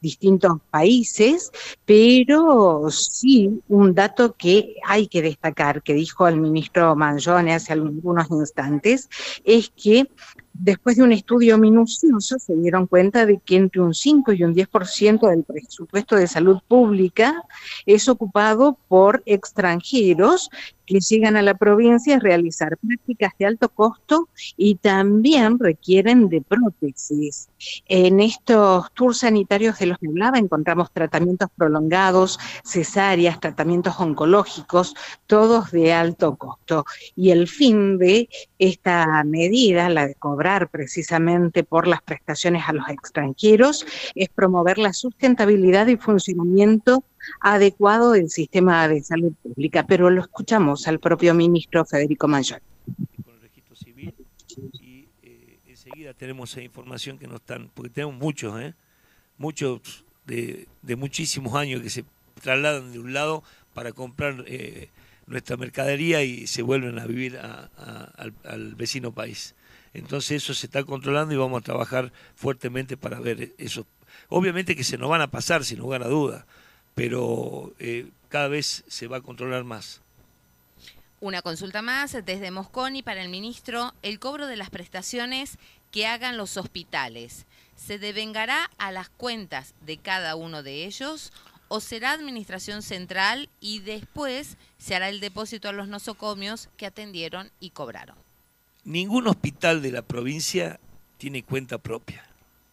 distintos países, pero sí un dato que hay que destacar, que dijo el ministro Mangione hace algunos instantes, es que después de un estudio minucioso se dieron cuenta de que entre un 5 y un 10% del presupuesto de salud pública es ocupado por extranjeros que llegan a la provincia a realizar prácticas de alto costo y también requieren de prótesis. En estos tours sanitarios de los que hablaba encontramos tratamientos prolongados, cesáreas, tratamientos oncológicos, todos de alto costo. Y el fin de esta medida, la de cobrar precisamente por las prestaciones a los extranjeros, es promover la sustentabilidad y funcionamiento adecuado del sistema de salud pública. Pero lo escuchamos al propio ministro Federico Mayor. Con el registro civil y enseguida tenemos esa información que no están, porque tenemos muchos de muchísimos años que se trasladan de un lado para comprar nuestra mercadería y se vuelven a vivir al vecino país. Entonces eso se está controlando y vamos a trabajar fuertemente para ver eso. Obviamente que se nos van a pasar, sin lugar a duda, pero cada vez se va a controlar más. Una consulta más desde Mosconi para el ministro. El cobro de las prestaciones que hagan los hospitales, ¿se devengará a las cuentas de cada uno de ellos o será administración central y después se hará el depósito a los nosocomios que atendieron y cobraron? Ningún hospital de la provincia tiene cuenta propia.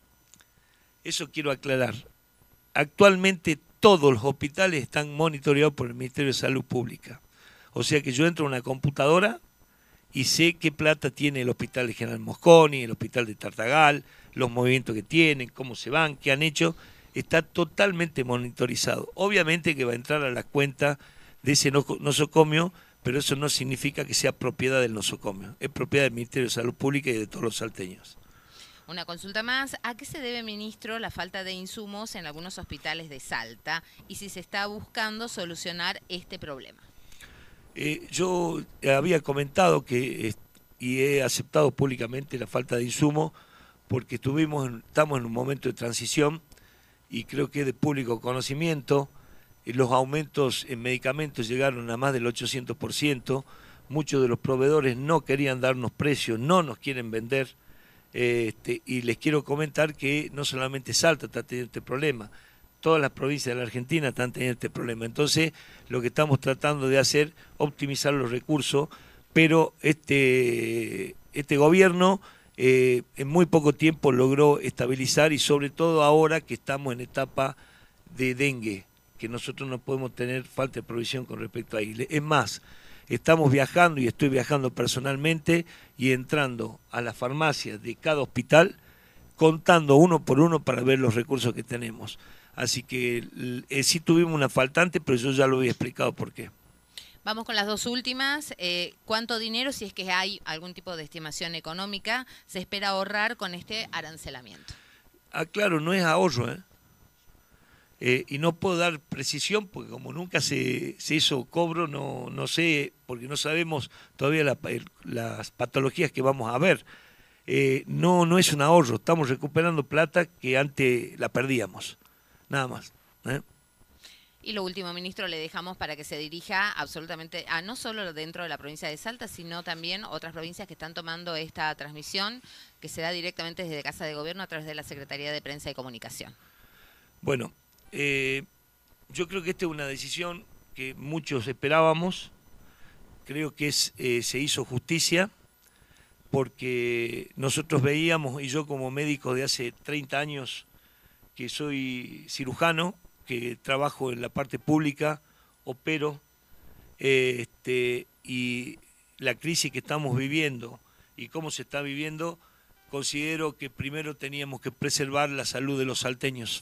Eso quiero aclarar. Actualmente todos los hospitales están monitoreados por el Ministerio de Salud Pública. O sea que yo entro a una computadora y sé qué plata tiene el Hospital de General Mosconi, el Hospital de Tartagal, los movimientos que tienen, cómo se van, qué han hecho. Está totalmente monitorizado. Obviamente que va a entrar a la cuenta de ese nosocomio, pero eso no significa que sea propiedad del nosocomio. Es propiedad del Ministerio de Salud Pública y de todos los salteños. Una consulta más. ¿A qué se debe, ministro, la falta de insumos en algunos hospitales de Salta y si se está buscando solucionar este problema? Yo había comentado que y he aceptado públicamente la falta de insumo porque estamos en un momento de transición y creo que es de público conocimiento. Los aumentos en medicamentos llegaron a más del 800%. Muchos de los proveedores no querían darnos precios, no nos quieren vender. Y les quiero comentar que no solamente Salta está teniendo este problema, todas las provincias de la Argentina están teniendo este problema. Entonces, lo que estamos tratando de hacer, optimizar los recursos, pero este gobierno en muy poco tiempo logró estabilizar y sobre todo ahora que estamos en etapa de dengue, que nosotros no podemos tener falta de provisión con respecto a ahí. Es más, estamos viajando y estoy viajando personalmente y entrando a las farmacias de cada hospital, contando uno por uno para ver los recursos que tenemos. Así que sí tuvimos una faltante, pero yo ya lo había explicado por qué. Vamos con las dos últimas. ¿Cuánto dinero, si es que hay algún tipo de estimación económica, se espera ahorrar con este arancelamiento? Claro, no es ahorro, y no puedo dar precisión porque como nunca se hizo cobro, no sé, porque no sabemos todavía las patologías que vamos a ver. No es un ahorro, estamos recuperando plata que antes la perdíamos, nada más. Y lo último, ministro, le dejamos para que se dirija absolutamente a no solo dentro de la provincia de Salta, sino también otras provincias que están tomando esta transmisión, que se da directamente desde Casa de Gobierno a través de la Secretaría de Prensa y Comunicación. Bueno, yo creo que esta es una decisión que muchos esperábamos. Creo que se hizo justicia porque nosotros veíamos, y yo como médico de hace 30 años, que soy cirujano, que trabajo en la parte pública, opero, y la crisis que estamos viviendo y cómo se está viviendo, considero que primero teníamos que preservar la salud de los salteños.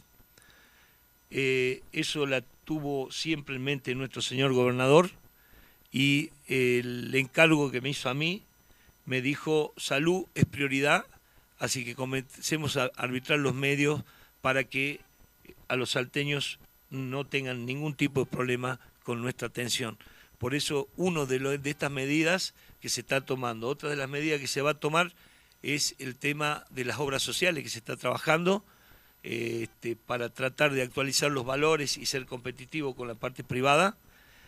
Eso la tuvo siempre en mente nuestro señor gobernador y el encargo que me hizo a mí me dijo: salud es prioridad, así que comencemos a arbitrar los medios para que a los salteños no tengan ningún tipo de problema con nuestra atención. Por eso uno de estas medidas que se está tomando, otra de las medidas que se va a tomar es el tema de las obras sociales que se está trabajando. para tratar de actualizar los valores y ser competitivo con la parte privada.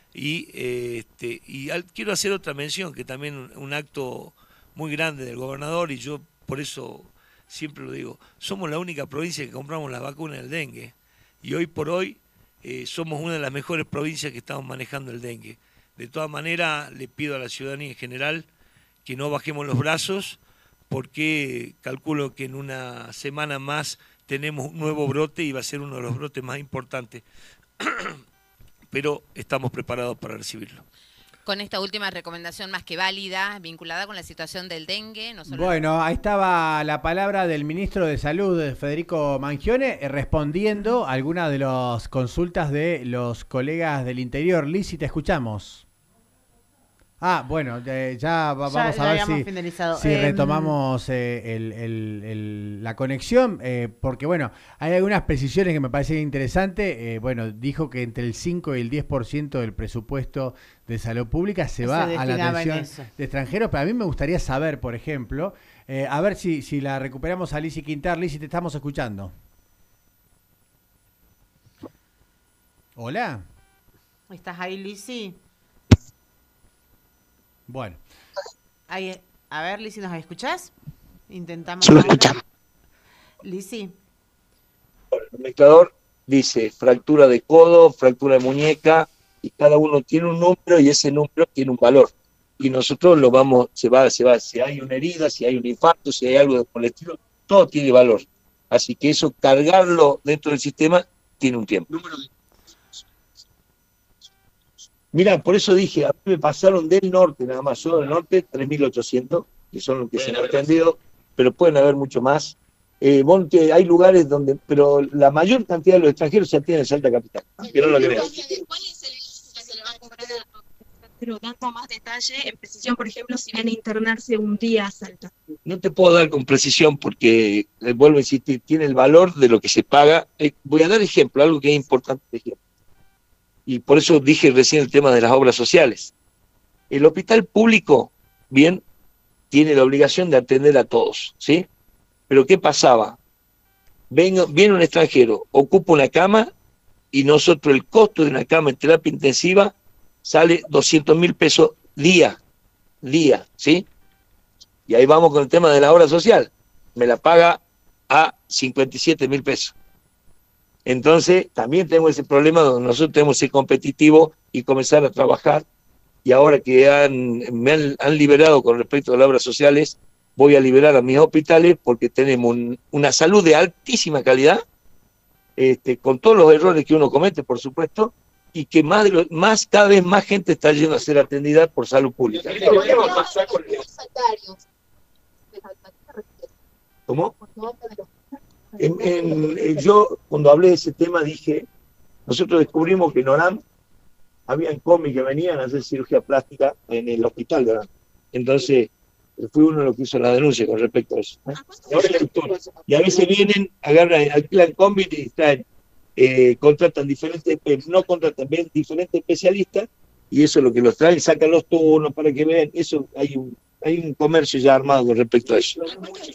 Quiero hacer otra mención, que también un acto muy grande del gobernador, y yo por eso siempre lo digo, somos la única provincia que compramos las vacunas del dengue, y hoy por hoy somos una de las mejores provincias que estamos manejando el dengue. De todas maneras, le pido a la ciudadanía en general que no bajemos los brazos, porque calculo que en una semana más tenemos un nuevo brote y va a ser uno de los brotes más importantes, pero estamos preparados para recibirlo. Con esta última recomendación más que válida, vinculada con la situación del dengue. Bueno, ahí estaba la palabra del ministro de Salud, Federico Mangione, respondiendo a algunas de las consultas de los colegas del interior. Lizzy, te escuchamos. Bueno, ya vamos a ver si retomamos la conexión, porque bueno, hay algunas precisiones que me parecen interesantes. Dijo que entre el 5 y el 10% del presupuesto de salud pública se va a la atención de extranjeros, pero a mí me gustaría saber, por ejemplo, a ver si la recuperamos a Lizzy Quintar. Lizzy, te estamos escuchando. Hola. ¿Estás ahí, Lizzy? Bueno. Ahí, a ver, Lizzy, ¿nos escuchás? Intentamos. Sí, lo escuchamos. Lizzy. El mezclador dice fractura de codo, fractura de muñeca, y cada uno tiene un número y ese número tiene un valor. Y nosotros lo vamos, se va, si hay una herida, si hay un infarto, si hay algo por el estilo, todo tiene valor. Así que eso, cargarlo dentro del sistema, tiene un tiempo. Mira, por eso dije, a mí me pasaron del norte, nada más, solo del norte, 3.800, que son los que se han atendido, pero pueden haber mucho más. Hay lugares donde, pero la mayor cantidad de los extranjeros se atienden en Salta Capital, que no lo crean. ¿Cuál es el que se le va a cobrar a los extranjeros? Dando más detalle, en precisión, por ejemplo, si viene a internarse un día a Salta. No te puedo dar con precisión porque, vuelvo a insistir, tiene el valor de lo que se paga. Voy a dar ejemplo, algo que es importante de ejemplo. Y por eso dije recién el tema de las obras sociales. El hospital público, bien, tiene la obligación de atender a todos, ¿sí? Pero ¿qué pasaba? Viene un extranjero, ocupa una cama, y nosotros el costo de una cama en terapia intensiva sale 200.000 pesos día, ¿sí? Y ahí vamos con el tema de la obra social. Me la paga a 57.000 pesos. Entonces, también tengo ese problema donde nosotros tenemos que ser competitivos y comenzar a trabajar. Y ahora que me han liberado con respecto a las obras sociales, voy a liberar a mis hospitales porque tenemos una salud de altísima calidad, con todos los errores que uno comete, por supuesto, y que cada vez más gente está yendo a ser atendida por salud pública. ¿Cómo? Yo, cuando hablé de ese tema, dije, nosotros descubrimos que en Orán habían comis que venían a hacer cirugía plástica en el hospital de Orán. Entonces, fui uno de los que hizo la denuncia con respecto a eso. Y a veces vienen, alquilan combis y traen, contratan diferentes especialistas, y eso es lo que los traen, sacan los turnos para que vean. Eso hay un comercio ya armado con respecto a eso.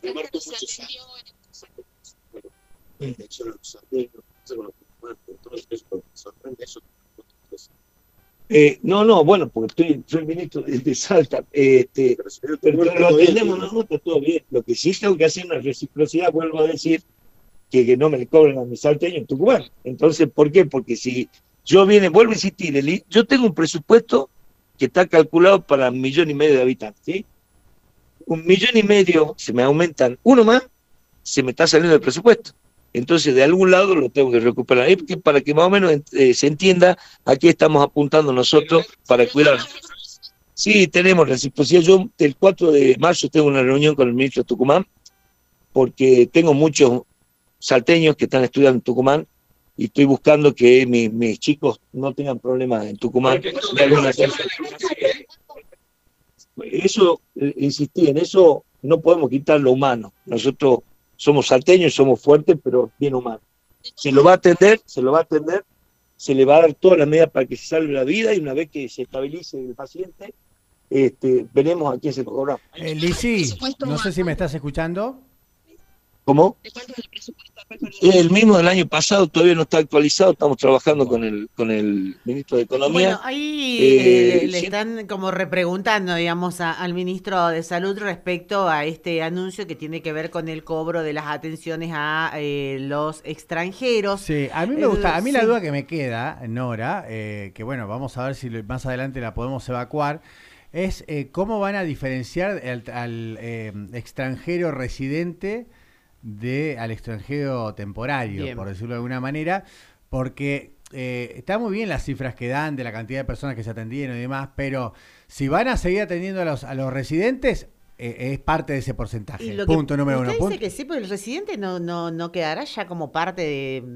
Bueno, porque soy ministro de Salta, pero lo atendemos nosotros, está todo bien. Lo que sí tengo que hacer una reciprocidad, vuelvo a decir, que no me cobren a mis salteños en Tucumán. Entonces, ¿por qué? Porque si vuelvo a insistir, yo tengo un presupuesto que está calculado para 1,5 millones de habitantes, ¿sí? 1,5 millones, se me aumentan uno más, se me está saliendo el presupuesto. Entonces, de algún lado lo tengo que recuperar. Para que más o menos se entienda a qué estamos apuntando nosotros para cuidar. Sí, tenemos reciprocidad. Yo el 4 de marzo tengo una reunión con el ministro de Tucumán, porque tengo muchos salteños que están estudiando en Tucumán, y estoy buscando que mis chicos no tengan problemas en Tucumán. Eso, insistí, en eso no podemos quitar lo humano. Nosotros somos salteños, somos fuertes, pero bien humanos. Se lo va a atender, se le va a dar todas las medidas para que se salve la vida, y una vez que se estabilice el paciente, veremos a quién se lo cobramos. Lizzy, no sé si me estás escuchando. ¿Cómo? ¿De cuánto es el presupuesto actual para Es el 2020? mismo del año pasado, todavía no está actualizado, estamos trabajando con el ministro de Bueno, Economía. ahí le Sí, están como repreguntando, digamos, al ministro de Salud respecto a este anuncio que tiene que ver con el cobro de las atenciones a los extranjeros. Sí, a mí me gusta, a mí la Sí. duda que me queda, Nora, que bueno, vamos a ver si más adelante la podemos evacuar, es cómo van a diferenciar al extranjero residente al extranjero temporario, Bien. por decirlo de alguna manera, porque está muy bien las cifras que dan de la cantidad de personas que se atendieron y demás, pero si van a seguir atendiendo a los residentes, es parte de ese porcentaje. Y lo Punto que número usted uno. dice que sí, porque el residente no quedará ya como parte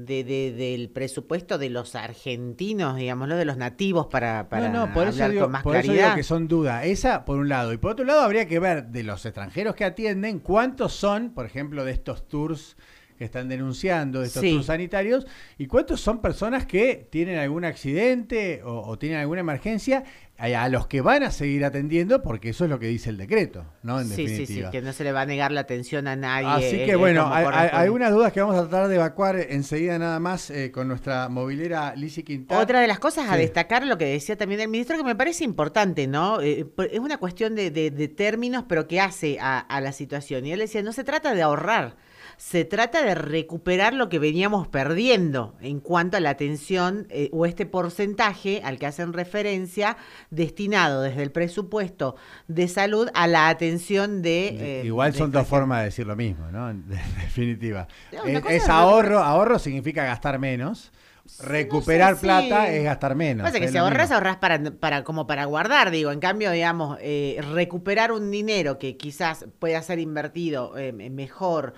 del presupuesto de los argentinos, digámoslo, de los nativos para No, por eso hablar digo, con más por eso digo claridad. que son dudas. Esa por un lado. Y por otro lado habría que ver de los extranjeros que atienden, cuántos son, por ejemplo, de estos tours que están denunciando, de estos Sí. tours sanitarios, y cuántos son personas que tienen algún accidente o tienen alguna emergencia, a los que van a seguir atendiendo, porque eso es lo que dice el decreto, ¿no? En Sí, definitiva. que no se le va a negar la atención a nadie. Así que es bueno, como hay corresponde. algunas dudas que vamos a tratar de evacuar enseguida nada más con nuestra movilera Lizzy Quintana. Otra de las cosas a Sí. destacar, lo que decía también el ministro, que me parece importante, ¿no? Es una cuestión de términos, pero que hace a la situación. Y él decía, no se trata de ahorrar, se trata de recuperar lo que veníamos perdiendo en cuanto a la atención o este porcentaje al que hacen referencia destinado desde el presupuesto de salud a la atención de... Igual de son dos extranjeros. formas de decir lo mismo, ¿no? En definitiva. No, una cosa Es es ahorro significa gastar menos. Recuperar sí. plata es gastar menos. Pasa que es si lo ahorras, mismo. ahorras como para guardar, digo. En cambio, digamos, recuperar un dinero que quizás pueda ser invertido mejor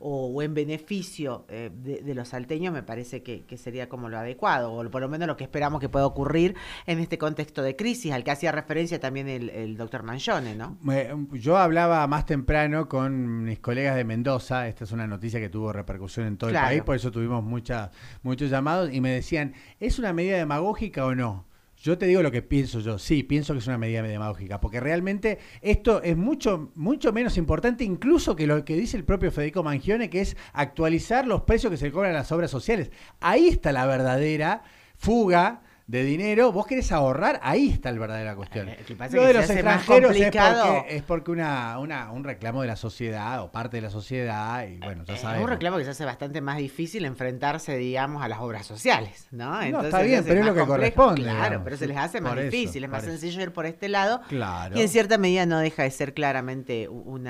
o en beneficio de los salteños, me parece que sería como lo adecuado, o por lo menos lo que esperamos que pueda ocurrir en este contexto de crisis, al que hacía referencia también el doctor Mangione, ¿no? Yo hablaba más temprano con mis colegas de Mendoza, esta es una noticia que tuvo repercusión en todo Claro. el país, por eso tuvimos muchos llamados y me decían, ¿es una medida demagógica o no? Yo te digo lo que pienso yo, sí, pienso que es una medida demagógica, porque realmente esto es mucho menos importante incluso que lo que dice el propio Federico Mangione, que es actualizar los precios que se le cobran a las obras sociales. Ahí está la verdadera fuga de dinero. Vos querés ahorrar, ahí está la verdadera cuestión. Que pasa Lo que de se los hace más extranjeros complicado. es porque un reclamo de la sociedad o parte de la sociedad y bueno, ya Es sabemos. un reclamo que se hace bastante más difícil enfrentarse, digamos, a las obras sociales, ¿no? está se bien, hace pero es más lo que complejo. corresponde, Claro, digamos. pero se les hace más Por eso, difícil, es más por eso. sencillo ir por este lado. Claro. Y en cierta medida no deja de ser claramente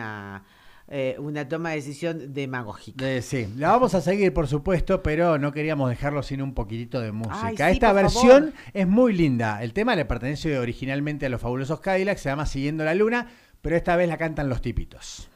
una toma de decisión demagógica. Sí, la vamos a seguir, por supuesto, pero no queríamos dejarlo sin un poquitito de música. Ay, sí, Esta por versión favor. es muy linda. El tema le pertenece originalmente a los Fabulosos Cadillacs, se llama Siguiendo la Luna, pero esta vez la cantan Los Tipitos.